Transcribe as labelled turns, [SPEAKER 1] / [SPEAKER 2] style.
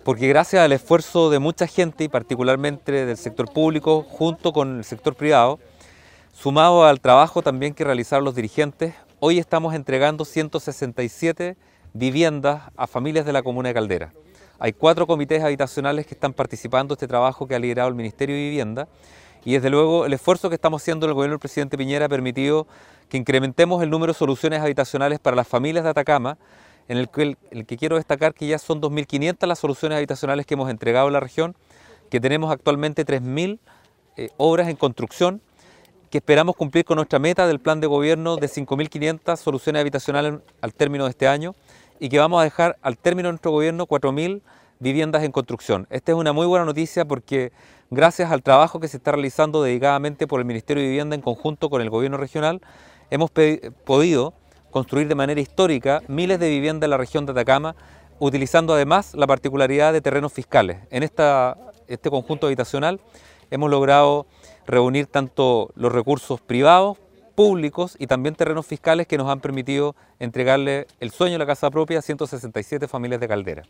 [SPEAKER 1] Porque gracias al esfuerzo de mucha gente y particularmente del sector público junto con el sector privado, sumado al trabajo también que realizaron los dirigentes, hoy estamos entregando 167 viviendas a familias de la comuna de Caldera. Hay 4 comités habitacionales que están participando en este trabajo que ha liderado el Ministerio de Vivienda y desde luego el esfuerzo que estamos haciendo en el gobierno del presidente Piñera ha permitido que incrementemos el número de soluciones habitacionales para las familias de Atacama, en el que quiero destacar que ya son 2.500 las soluciones habitacionales que hemos entregado en la región, que tenemos actualmente 3.000 obras en construcción, que esperamos cumplir con nuestra meta del plan de gobierno de 5.500 soluciones habitacionales al término de este año y que vamos a dejar al término de nuestro gobierno 4.000 viviendas en construcción. Esta es una muy buena noticia porque gracias al trabajo que se está realizando dedicadamente por el Ministerio de Vivienda en conjunto con el gobierno regional, hemos podido construir de manera histórica miles de viviendas en la región de Atacama, utilizando además la particularidad de terrenos fiscales. En este conjunto habitacional hemos logrado reunir tanto los recursos privados, públicos y también terrenos fiscales que nos han permitido entregarle el sueño de la casa propia a 167 familias de Caldera.